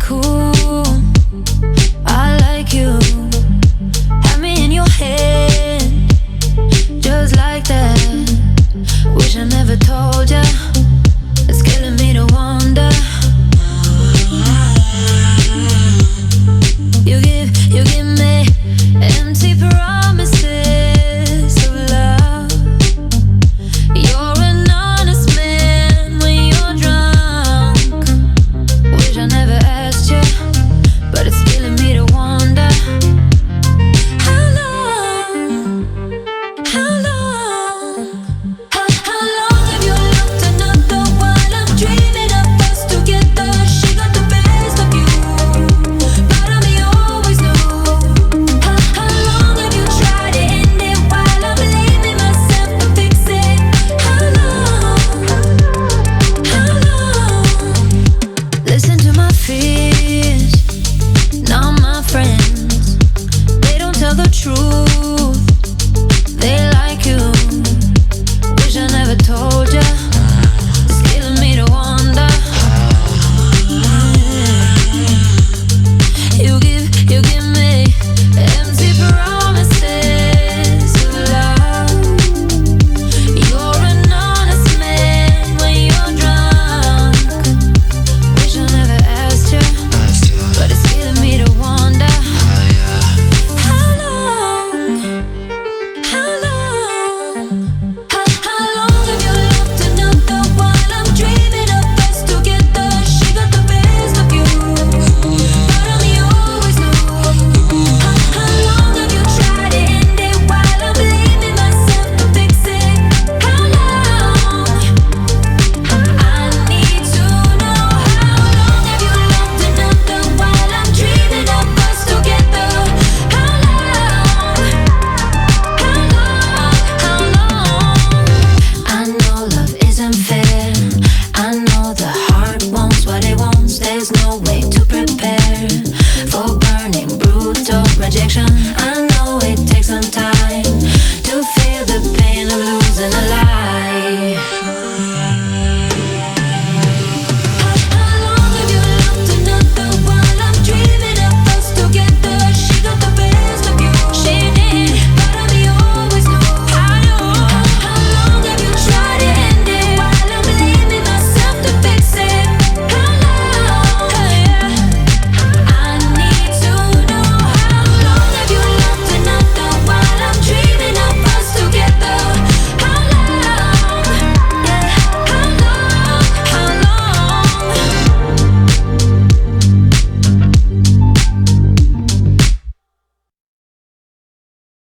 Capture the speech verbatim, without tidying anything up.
cool. I like you. Have me in your head, just like that. Wish I never told ya. It's killing me to wonder. You give, you give me empty promises of love. You're an honest man when you're drunk. Wish I never asked you, but it's killing me to wonder. How long, how long, how, how long have you looked another while I'm dreaming of us together? She got the best of you, but I'm the always knew. How, how long have you tried to end it while I'm blaming myself to fix it? How long, how long? Listen to my fears, not my friends. They don't tell the truth. They like you. Wish I never told ya. It's killing me to wonder. You give, you give me empty promises of love. You're an honest man when you're drunk. Wish I never asked you, but it's killing me to wonder. How long, how long, how, how long have you loved another while I'm dreaming of us together? She got the best of you, but I'm the always knew. How, how long have you tried to end it while I'm blaming myself to fix it? How long? I need to know. How long have you loved another while I'm dreaming of us together? How long? How long? How long? I know love isn't fair. I know the heart wants what it wants. There's no way to prepare for burning, brutal rejection. I know